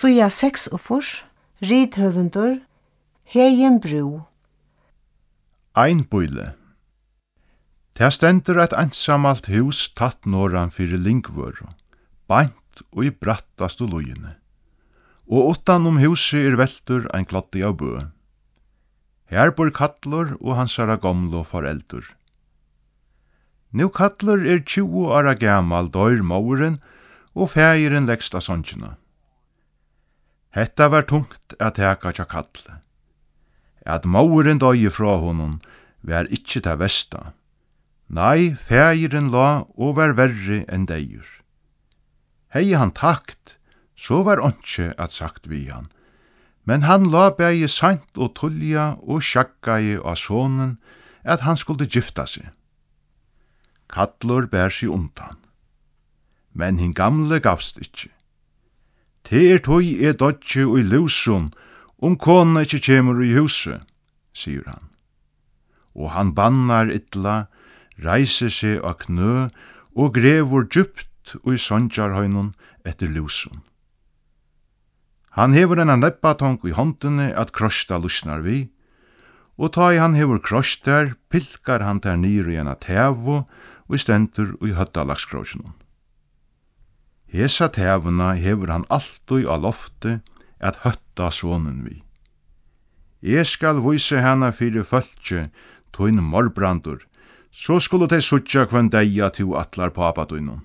Suja 46, Rithøfundur, Hegin Brú. Ein bøyle. Ta stendur et einsamalt hus tatt norran fyrir Lyngvøru, bænt og i brattastu lúgini. Og utan huset veltur ein kloddi av bø. Her bor Kallur og hansara gamlu foreldur. Nú Kallur 20 ára gamal døyr móurin og fægirin leggst av songina. Hetta var tungt at teka tja Kalli. At móurin døy frá honum var ikkje ta versta. Nei, fægirin la og var verri enn deir. Hei han takt, så var ontje at sagt vi han. Men han la bægi seint og tullja og sjakkai av sonen at han skulle gifta seg. Kallur bær seg undan. Men hin gamle gavst ikkje. Tøy dodje og i lusun, kona ikkje kjemur i huset, sier han. Og han bannar illa, reiser seg av knø og grevur djupt og i sondjarhøynun etter lusun. Han hever en neppatonk i håndene at krosta lusnar vi, og ta i han hever krost der, pilkar han der nyr i en tevo og i stendur og i høttalagskrosjonen. Hesa tevuna hever han alltid av lofte at høtta sonen vi. Jeg skal vise hana fyrir fölkje, tøyn morbrandur, så skulle de suttja kvann deia til atlar papadunum.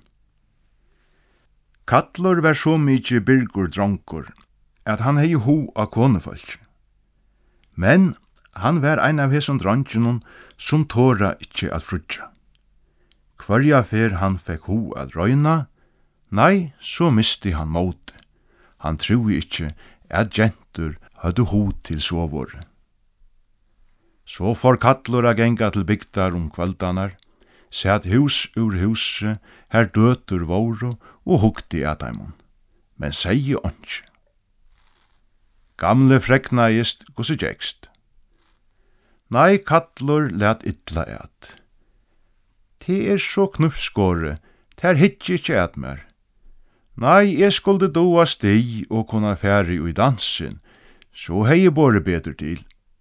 Kallur var så mykje byrgur dronkur, at han hei ho av konefölkje. Men han var ein av hesson drongjenun som tåra ikkje at frutja. Kvarja fer han fekk ho at røyna, nei, så misti han måte. Han trúi ikkje at gentur hadde ho til sovåre. Så får Kallur a genga til bygdar kvöldanar, sett hus ur huset, her døtur voru og hugti at heimon, men segi ontje. Gamle freknaist gossi gjekst. Nei, Kallur let illa at. Det så knupskåre, ter hitje ikkje at mer. Nei, jeg skulde doa sti og kunna færi ui dansin, så hei båre betur til.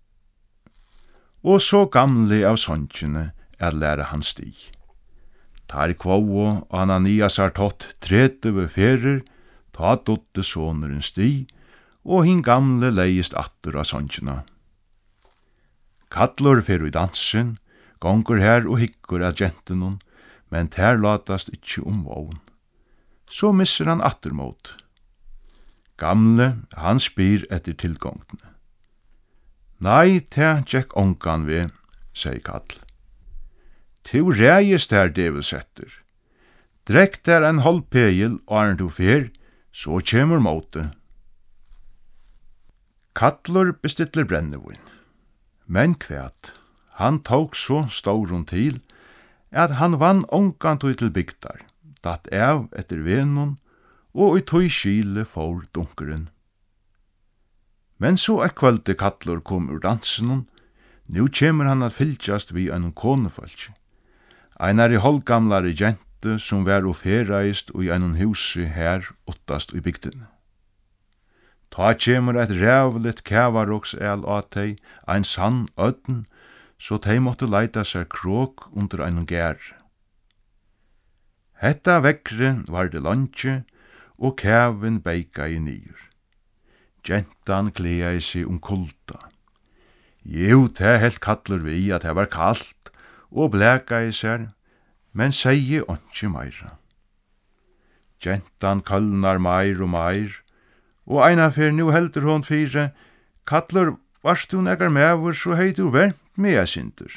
Og så gamle av songjene at lære han sti. Tar kvåo og Ananias har tatt 30 ferir, ta dotte soneren sti, og hin gamle leist attur av songjene. Kallur fer ui dansin, gongur her og hikkur av gentunum, men ter latast ikkje vogn. Så misser han attermot. Gamle, han spyr etter tilgångtene. Nei, te tjekk ongan vi, sier Kall. Tu reist her develsetter. Drekk der en halvpegel, og er du fer, så kjemur måte. Kallur bestiller brennevin. Men kvæt, han tok så staurun til, at han vann ongan tog til bygdar, datt av etter venun, og i tog skile for dunkeren. Men så kvölde Kallur kom ur dansenun, nu kjemur han at fylgjast vi en konefalki. Einar i holdgamlare jente som var og ferreist og i en husi her ottast i bygdene. Ta kjemur et rævligt kævaroksel av teg, ein sann ødden, så teg måtte leita seg kråk under ein gær. Hetta vekkre var det landje, og kæven beika i nyr. Gentan klea i seg kulda. Jo, det helt Kallur vi at det var kallt, og bleka i seg, men seie ontje meira. Gentan kallnar meir og meir, og eina fer nu heldur hon fire, Kallur, varst du negar mevur, så hei du vermt med sindur.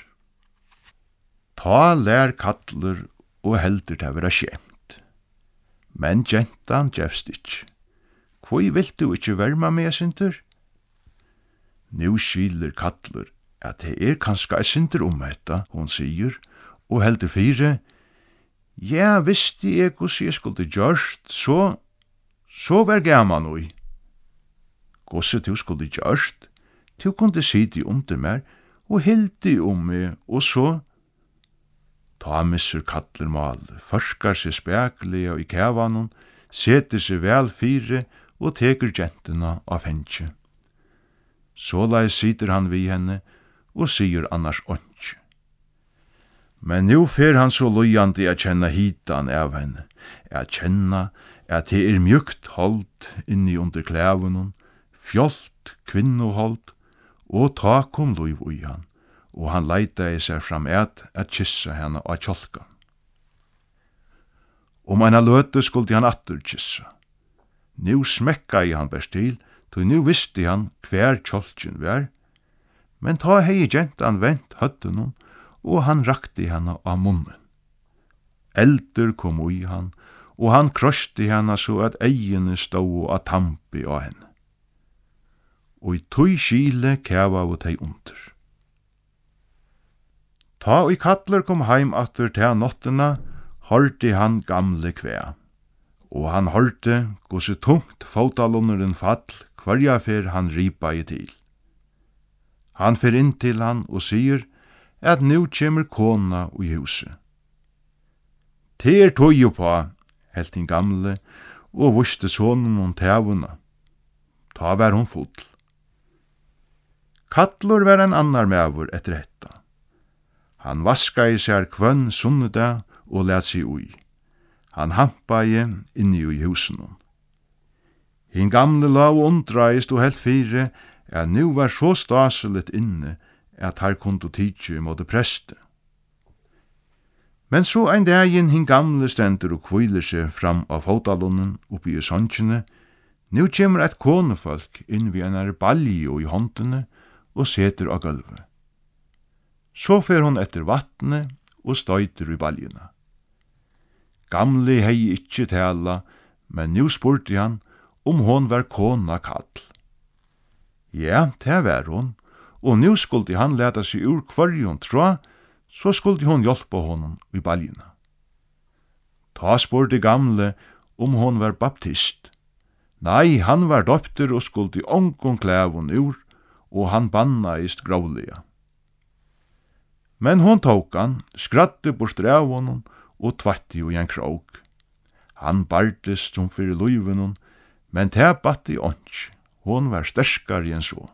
Ta lær Kallur, og heldur det vera skjemt. Men gentan gjefst ikkje. Hvor vilt du ikkje verma med sindur? Nu skiler Kallur, at det kanska sindur hetta, hon sier, og heldur fire, ja, visste jeg hos jeg skulle gjørst, så var gaman oi. Gosse du skulle gjørst, du kunde sidi under meg, og hildi meg, og så ta missur Kallur mal, forskar seg speklega i kævanon, seter seg vel fire, og teker gentuna av fengje. Såleis sitter han vi henne og sier annars åndsj. Men nu fer han så lojande a kjenna hitan av henne, a kjenna at det mjukt holdt inni under klævunum, fjolt kvinnoholdt, og ta kom loiv ui han, og han leitaði seg fram at kyssa henne av kjolkan. Eina løte skuldi han atter kyssa. Nu smekkaði han best til, så nu visste han hver kjolkin var, men ta hei gentan vent høttunum, og han rakti henne av munnen. Eldur kom ui han, og han krosti henne så at eiene stod av tampi av henne. Og i tøy skile kæva og tei under. Ta og i kattler kom heim atter til nottena, hørte han gamle kvæ. Og han hørte gose tungt fotallunderen fall, hverja fer han ripa i til. Han fer inn til han og sier at nu kjemur kona i huset. Te tøy på, helt din gamle, og vuste sonen om tævuna. Ta var hon full. Kattlur var en annar mævur etter hetta. Han vaskaði sær kvønn sunnudag og let seg ui. Han hampaði inni i husenum. Hin gamle lav undraist og helt fire, at nu var så staseligt inne, at her kunde tidsi måtte preste. Men så ein daginn hin gamle stendur og kviler seg fram av fotalunnen oppi i sonskjene, nu kjemur et konefolk inn vi en baljo i håndene og seter av gulvet. Så fer hon etter vattnet og støyter i baljena. Gamle hei ikkje tala, men nu spurte han om hon var kona kall. Ja, det var hon, og nu skulle han leta seg ur kvarjon tråd, så skulle hon hjelpa honom i baljena. Ta spurte gamle om hon var baptist. Nei, han var døpter og skulle ongon klævun ur, og han bannaist gravlega. Men hon tók han, skratti bort av honom, og tvatti i en kråk. Han bardist som fyrir luivenun, men tæpatti ånds, hon var sterskari enn så.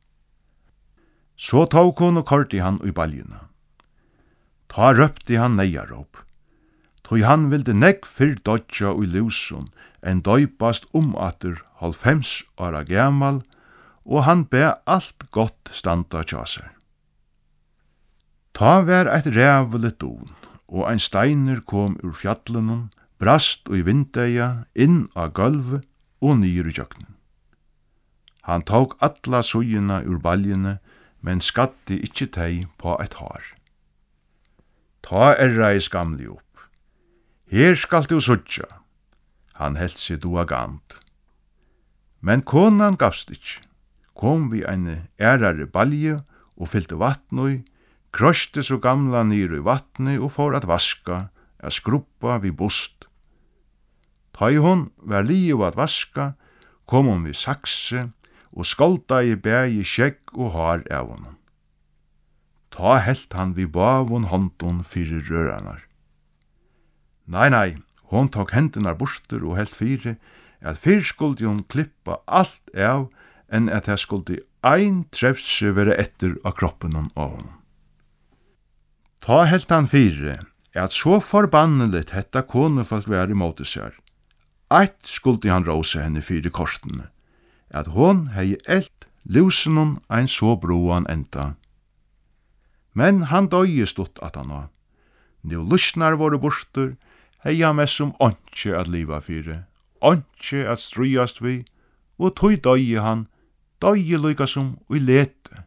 Så tók hon og korti han i baljena. Ta røpti han neiaróp. Tøy han vildi negg fyrr dodja i lusun, enn døypast atter 90 ára gamal, og han be alt gott standa tja seg. Ta var eit ræveligt don, og ein steiner kom ur fjallenum, brast og i vindeia, inn av gulvet og nyr i jøknen. Han tók alla sujina ur baljene, men skatti ikkje tei på eit har. Ta reis gamli opp. Her skal du sutja. Han helt seg doa gant. Men konan gavst ikkje. Kom vi eine ærare balje og fyllte vattnoi, krøste så gamla nyr i vattnet og for at vaska, skruppa vi bost. Ta i hon var liv at vaska, kom hon vi sakse, og skolda i bæg i skjegg og har av honom. Ta helt han vi bavon håndon fyrir røranar. Nei, hon tok hendunar borster og helt fyrir, at fyrr skuldi hon klippa alt av, enn at jeg skuldi ein trefse være etter av kroppen av honom. Ta helt han fyrir, at så forbanneligt hetta konefolk var i måte sær. Eit skuldi han råse henne fyrir kortene, at hon hei elt lusenon ein så broan enda. Men han døye stått at han var. Nu lusnar våre borster, hei han mest som åndsje at liva fyrir, åndsje at strujast vi, og tøy døye han, døye lykka som ui lete.